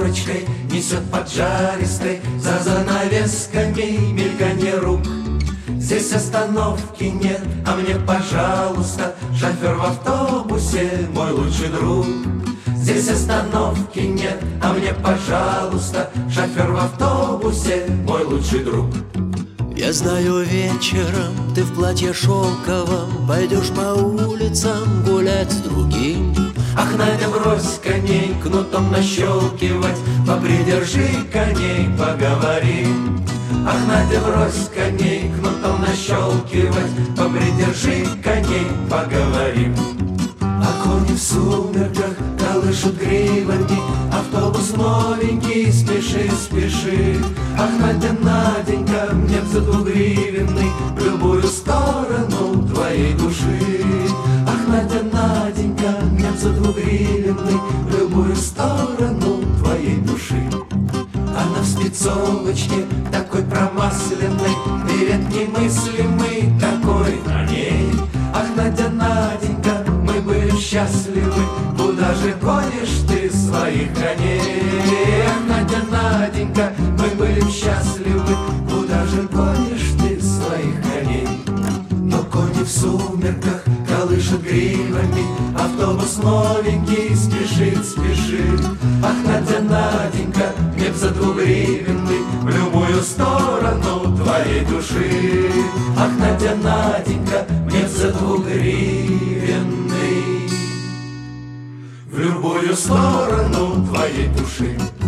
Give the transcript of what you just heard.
спецовочкой несет поджаристой за занавесками мельканье рук. Здесь остановки нет, а мне, пожалуйста, шофер в автобусе мой лучший друг. Здесь остановки нет, а мне, пожалуйста, шофер в автобусе мой лучший друг. Я знаю, вечером ты в платье шелковом пойдешь по улицам гулять с другим. Ах, Надя, брось коней, кнутом нащелкивать, попридержи коней, поговорим. Ах, Надя, брось коней, кнутом нащелкивать, попридержи коней, поговорим. А кони в сумерках колышут гривами, автобус новенький, спеши, спеши. Ах, Надя, Наденька, мне б за 2 гривенный в любую сторону твоей души. Ах, Надя, Наденька, мне б за 2 гривенный в любую сторону твоей души. Она в спецовочке такой промасленной, берет немыслимый такой на ней. Ах, Надя, Наденька, мы были счастливы, куда же гонишь ты своих коней? Ах, Надя, Наденька, мы были счастливы, куда же гонишь ты своих коней? Но кони в сумерках колышут гривами, автобус новенький спешит, спешит. Ах, Надя, Наденька, мне б за 2 гривенный в любую сторону твоей души. Ах, Надя, Наденька, мне б за 2 гривенный в любую сторону твоей души.